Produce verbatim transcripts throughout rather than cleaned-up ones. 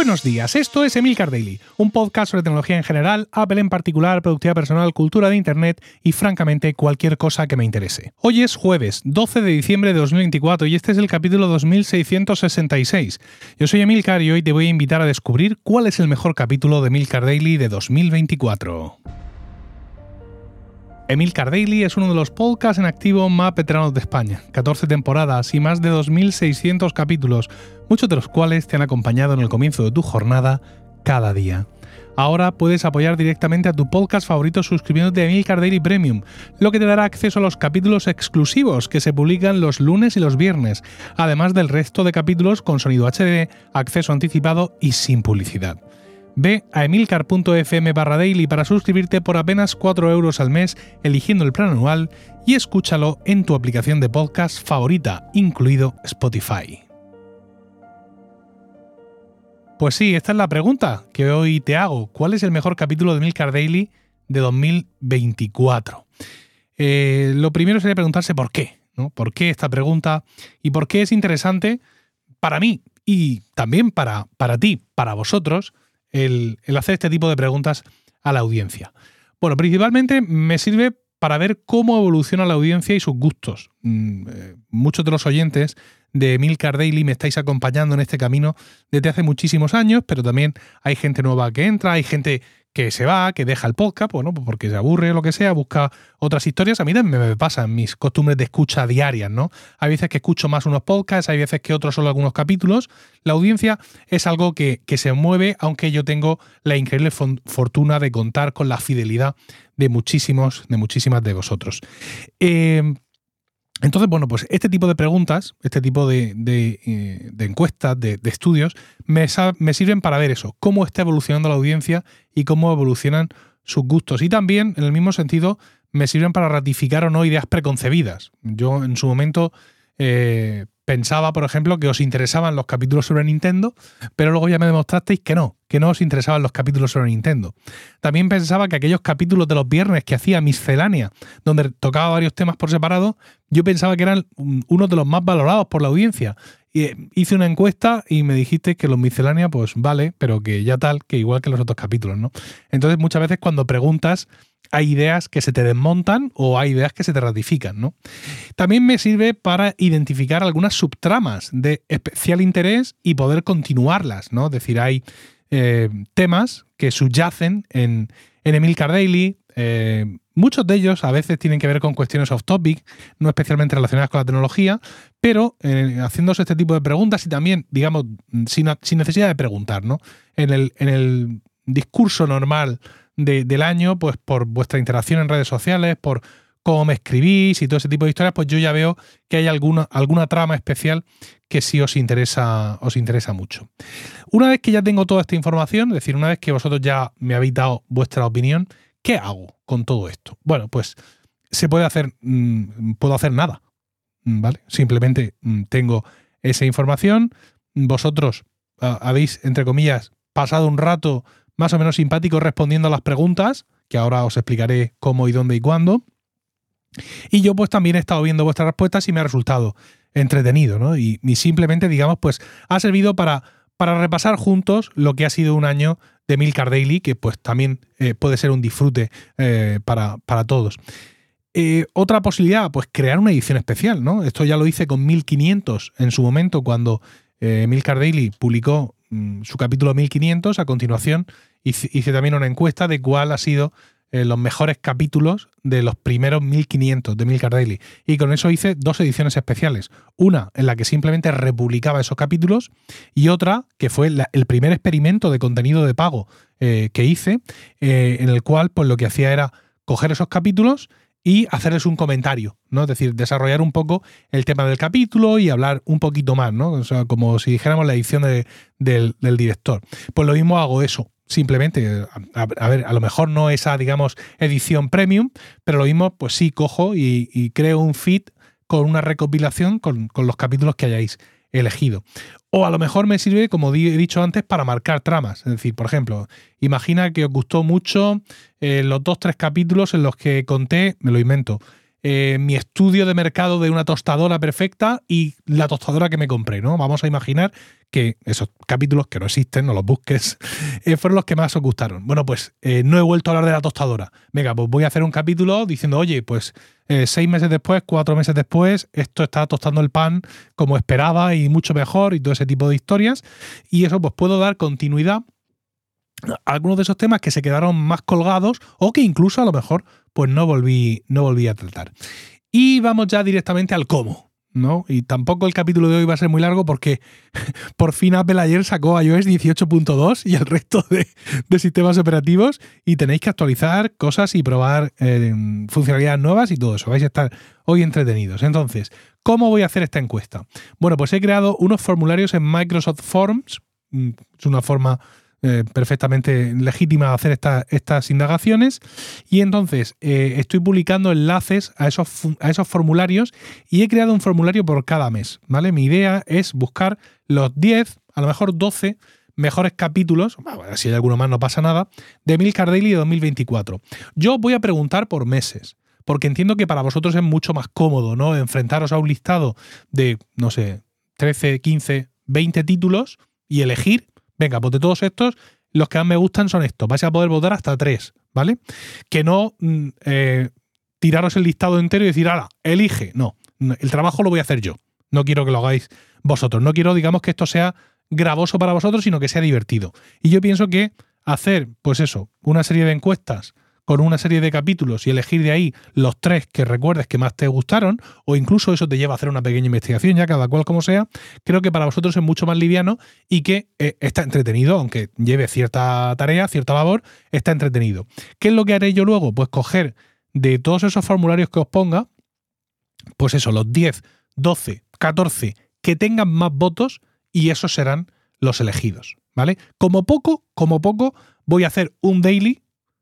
Buenos días, esto es Emilcar Daily, un podcast sobre tecnología en general, Apple en particular, productividad personal, cultura de Internet y, francamente, cualquier cosa que me interese. Hoy es jueves, doce de diciembre de dos mil veinticuatro y este es el capítulo dos mil seiscientos sesenta y seis. Yo soy Emilcar y hoy te voy a invitar a descubrir cuál es el mejor capítulo de Emilcar Daily de dos mil veinticuatro. Emilcar Daily es uno de los podcasts en activo más veteranos de España, catorce temporadas y más de dos mil seiscientos capítulos, muchos de los cuales te han acompañado en el comienzo de tu jornada cada día. Ahora puedes apoyar directamente a tu podcast favorito suscribiéndote a Emilcar Daily Premium, lo que te dará acceso a los capítulos exclusivos que se publican los lunes y los viernes, además del resto de capítulos con sonido H D, acceso anticipado y sin publicidad. Ve a emilcar.fm barra daily para suscribirte por apenas cuatro euros al mes, eligiendo el plan anual, y escúchalo en tu aplicación de podcast favorita, incluido Spotify. Pues sí, esta es la pregunta que hoy te hago. ¿Cuál es el mejor capítulo de Emilcar Daily de dos mil veinticuatro? Eh, lo primero sería preguntarse por qué, ¿no? ¿Por qué esta pregunta? ¿Y por qué es interesante para mí y también para, para ti, para vosotros, El, el hacer este tipo de preguntas a la audiencia? Bueno, principalmente me sirve para ver cómo evoluciona la audiencia y sus gustos. Mm, eh, muchos de los oyentes de Emilcar Daily me estáis acompañando en este camino desde hace muchísimos años, pero también hay gente nueva que entra, hay gente que se va, que deja el podcast, bueno, pues porque se aburre o lo que sea, busca otras historias. A mí también me pasan mis costumbres de escucha diarias, ¿no? Hay veces que escucho más unos podcasts, hay veces que otros solo algunos capítulos. La audiencia es algo que, que se mueve, aunque yo tengo la increíble fortuna de contar con la fidelidad de muchísimos, de muchísimas de vosotros. Eh, Entonces, bueno, pues este tipo de preguntas, este tipo de, de, eh, de encuestas, de, de estudios, me, me sirven para ver eso, cómo está evolucionando la audiencia y cómo evolucionan sus gustos. Y también, en el mismo sentido, me sirven para ratificar o no ideas preconcebidas. Yo, en su momento, eh, pensaba, por ejemplo, que os interesaban los capítulos sobre Nintendo, pero luego ya me demostrasteis que no, que no os interesaban los capítulos sobre Nintendo. También pensaba que aquellos capítulos de los viernes que hacía Miscelánea, donde tocaba varios temas por separado, yo pensaba que eran unos de los más valorados por la audiencia. Y hice una encuesta y me dijiste que los Miscelánea, pues vale, pero que ya tal, que igual que los otros capítulos, ¿no? Entonces, muchas veces cuando preguntas, hay ideas que se te desmontan o hay ideas que se te ratifican, ¿no? También me sirve para identificar algunas subtramas de especial interés y poder continuarlas, ¿no? Es decir, hay eh, temas que subyacen en, en Emilcar Daily. Eh, muchos de ellos a veces tienen que ver con cuestiones off-topic, no especialmente relacionadas con la tecnología, pero eh, haciéndose este tipo de preguntas y también, digamos, sin, sin necesidad de preguntar, ¿no? En el, en el discurso normal De, del año, pues por vuestra interacción en redes sociales, por cómo me escribís y todo ese tipo de historias, pues yo ya veo que hay alguna, alguna trama especial que sí os interesa, os interesa mucho. Una vez que ya tengo toda esta información, es decir, una vez que vosotros ya me habéis dado vuestra opinión, ¿qué hago con todo esto? Bueno, pues se puede hacer, mmm, puedo hacer nada, ¿vale? Simplemente mmm, tengo esa información, vosotros uh, habéis, entre comillas, pasado un rato más o menos simpático respondiendo a las preguntas, que ahora os explicaré cómo y dónde y cuándo. Y yo pues también he estado viendo vuestras respuestas y me ha resultado entretenido, ¿no? Y, y simplemente, digamos, pues ha servido para, para repasar juntos lo que ha sido un año de Emilcar Daily, que pues también eh, puede ser un disfrute eh, para, para todos. Eh, otra posibilidad, pues crear una edición especial, ¿no? Esto ya lo hice con mil quinientos en su momento, cuando eh, Emilcar Daily publicó mm, su capítulo mil quinientos. A continuación hice, hice también una encuesta de cuál ha sido eh, los mejores capítulos de los primeros mil quinientos de Emilcar Daily. Y con eso hice dos ediciones especiales. Una en la que simplemente republicaba esos capítulos y otra que fue la, el primer experimento de contenido de pago eh, que hice, eh, en el cual pues lo que hacía era coger esos capítulos y hacerles un comentario, ¿no? Es decir, desarrollar un poco el tema del capítulo y hablar un poquito más, ¿no? O sea, como si dijéramos la edición de, del, del director. Pues lo mismo hago eso, simplemente. A, a ver, a lo mejor no esa, digamos, edición premium, pero lo mismo, pues sí, cojo y, y creo un feed con una recopilación con, con los capítulos que hayáis elegido. O a lo mejor me sirve, como he dicho antes, para marcar tramas. Es decir, por ejemplo, imagina que os gustó mucho eh, los dos, tres capítulos en los que conté, me lo invento, eh, mi estudio de mercado de una tostadora perfecta y la tostadora que me compré, ¿no? Vamos a imaginar que esos capítulos que no existen, no los busques, eh, fueron los que más os gustaron. Bueno, pues eh, no he vuelto a hablar de la tostadora. Venga, pues voy a hacer un capítulo diciendo, oye, pues eh, seis meses después, cuatro meses después, esto está tostando el pan como esperaba y mucho mejor y todo ese tipo de historias. Y eso pues puedo dar continuidad a algunos de esos temas que se quedaron más colgados o que incluso a lo mejor pues no volví, no volví a tratar. Y vamos ya directamente al cómo, ¿no? Y tampoco el capítulo de hoy va a ser muy largo porque por fin Apple ayer sacó iOS dieciocho punto dos y el resto de, de sistemas operativos y tenéis que actualizar cosas y probar eh, funcionalidades nuevas y todo eso. Vais a estar hoy entretenidos. Entonces, ¿cómo voy a hacer esta encuesta? Bueno, pues he creado unos formularios en Microsoft Forms. Es una forma Eh, perfectamente legítima hacer esta, estas indagaciones y entonces eh, estoy publicando enlaces a esos, a esos formularios y he creado un formulario por cada mes, ¿vale? Mi idea es buscar los diez, a lo mejor doce mejores capítulos, bueno, si hay alguno más no pasa nada, de Emilcar Daily de dos mil veinticuatro. Yo voy a preguntar por meses, porque entiendo que para vosotros es mucho más cómodo, ¿no? Enfrentaros a un listado de, no sé, trece, quince, veinte títulos y elegir. Venga, pues de todos estos, los que más me gustan son estos. Vais a poder votar hasta tres, ¿vale? Que no eh, tiraros el listado entero y decir, ¡hala, elige! No, el trabajo lo voy a hacer yo. No quiero que lo hagáis vosotros. No quiero, digamos, que esto sea gravoso para vosotros, sino que sea divertido. Y yo pienso que hacer, pues eso, una serie de encuestas con una serie de capítulos y elegir de ahí los tres que recuerdes que más te gustaron, o incluso eso te lleva a hacer una pequeña investigación, ya cada cual como sea, creo que para vosotros es mucho más liviano y que eh, está entretenido, aunque lleve cierta tarea, cierta labor, está entretenido. ¿Qué es lo que haré yo luego? Pues coger de todos esos formularios que os ponga, pues eso, los diez, doce, catorce que tengan más votos y esos serán los elegidos, ¿vale? Como poco, como poco, voy a hacer un daily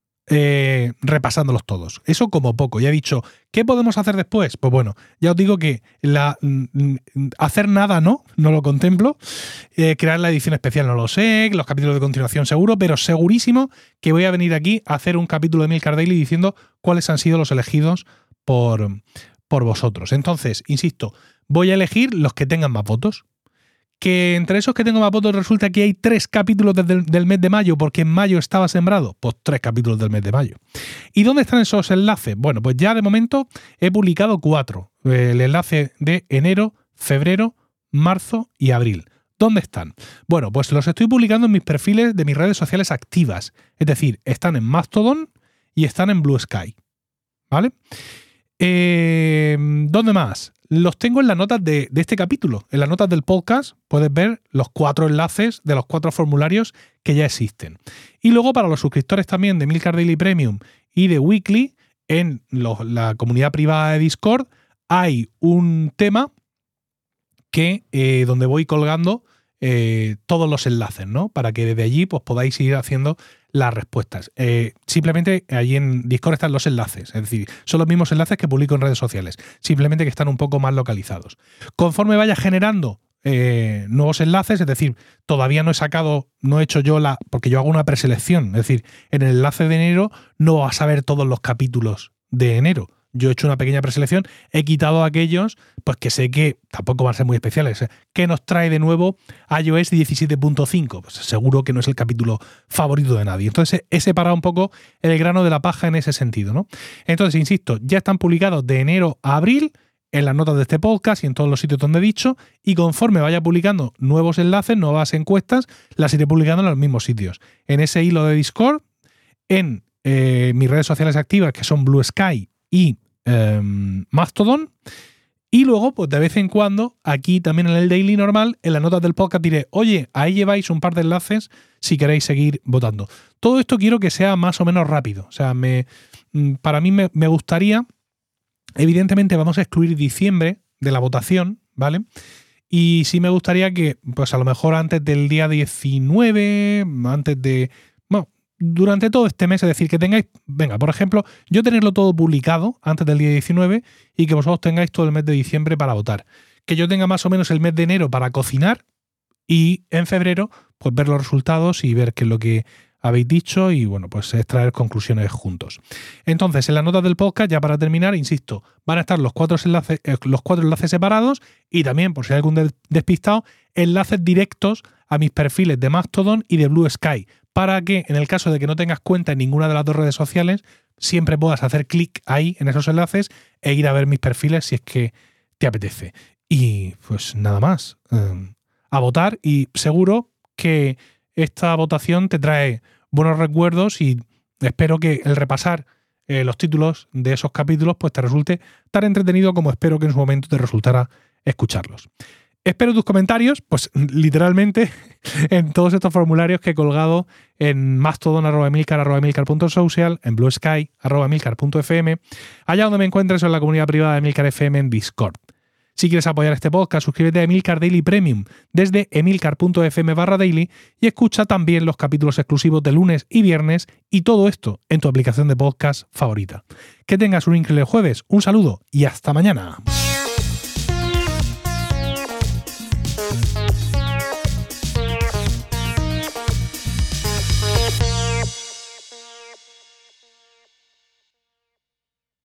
Eh, repasándolos todos. Eso como poco. Ya he dicho, ¿qué podemos hacer después? Pues bueno, ya os digo que la, mm, hacer nada no, no lo contemplo. Eh, crear la edición especial no lo sé, los capítulos de continuación seguro, pero segurísimo que voy a venir aquí a hacer un capítulo de Emilcar Daily diciendo cuáles han sido los elegidos por, por vosotros. Entonces, insisto, voy a elegir los que tengan más votos. Que entre esos que tengo más votos resulta que hay tres capítulos del, del mes de mayo porque en mayo estaba sembrado, pues tres capítulos del mes de mayo. ¿Y dónde están esos enlaces? Bueno, pues ya de momento he publicado cuatro. El enlace de enero, febrero, marzo y abril. ¿Dónde están? Bueno, pues los estoy publicando en mis perfiles de mis redes sociales activas. Es decir, están en Mastodon y están en Blue Sky. ¿Vale? Eh, ¿Dónde más? Los tengo en las notas de, de este capítulo. En las notas del podcast puedes ver los cuatro enlaces de los cuatro formularios que ya existen. Y luego para los suscriptores también de Emilcar Daily Premium y de Weekly, en los, la comunidad privada de Discord, hay un tema que, eh, donde voy colgando eh, todos los enlaces, ¿no? Para que desde allí pues, podáis ir haciendo las respuestas. Eh, simplemente allí en Discord están los enlaces, es decir, son los mismos enlaces que publico en redes sociales, simplemente que están un poco más localizados. Conforme vaya generando eh, nuevos enlaces, es decir, todavía no he sacado, no he hecho yo la, porque yo hago una preselección, es decir, en el enlace de enero no vas a ver todos los capítulos de enero. Yo he hecho una pequeña preselección, he quitado aquellos pues que sé que tampoco van a ser muy especiales. ¿Qué nos trae de nuevo iOS diecisiete punto cinco? Pues seguro que no es el capítulo favorito de nadie. Entonces he separado un poco el grano de la paja en ese sentido, ¿no? Entonces, insisto, ya están publicados de enero a abril en las notas de este podcast y en todos los sitios donde he dicho, y conforme vaya publicando nuevos enlaces, nuevas encuestas, las iré publicando en los mismos sitios. En ese hilo de Discord, en eh, mis redes sociales activas, que son Blue Sky y Eh, Mastodon, y luego pues de vez en cuando aquí también en el daily normal en las notas del podcast diré, oye, ahí lleváis un par de enlaces si queréis seguir votando. Todo esto quiero que sea más o menos rápido, o sea, me, para mí me, me gustaría, evidentemente vamos a excluir diciembre de la votación, ¿vale? Y sí me gustaría que pues a lo mejor antes del día diecinueve, antes de durante todo este mes, es decir, que tengáis, venga, por ejemplo, yo tenerlo todo publicado antes del día diecinueve y que vosotros tengáis todo el mes de diciembre para votar. Que yo tenga más o menos el mes de enero para cocinar y en febrero, pues ver los resultados y ver qué es lo que habéis dicho y bueno, pues extraer conclusiones juntos. Entonces, en las notas del podcast, ya para terminar, insisto, van a estar los cuatro enlaces, eh, los cuatro enlaces separados y también, por si hay algún de- despistado, enlaces directos a mis perfiles de Mastodon y de Blue Sky, para que en el caso de que no tengas cuenta en ninguna de las dos redes sociales, siempre puedas hacer clic ahí en esos enlaces e ir a ver mis perfiles si es que te apetece. Y pues nada más, eh, a votar, y seguro que esta votación te trae buenos recuerdos y espero que el repasar eh, los títulos de esos capítulos pues te resulte tan entretenido como espero que en su momento te resultara escucharlos. Espero tus comentarios, pues literalmente en todos estos formularios que he colgado en mastodon arroba emilcar arroba emilcar punto social, en blue sky arroba emilcar punto f m, allá donde me encuentres o en la comunidad privada de Emilcar F M en Discord. Si quieres apoyar este podcast, suscríbete a Emilcar Daily Premium desde emilcar punto f m barra daily y escucha también los capítulos exclusivos de lunes y viernes, y todo esto en tu aplicación de podcast favorita. Que tengas un increíble jueves, un saludo y hasta mañana.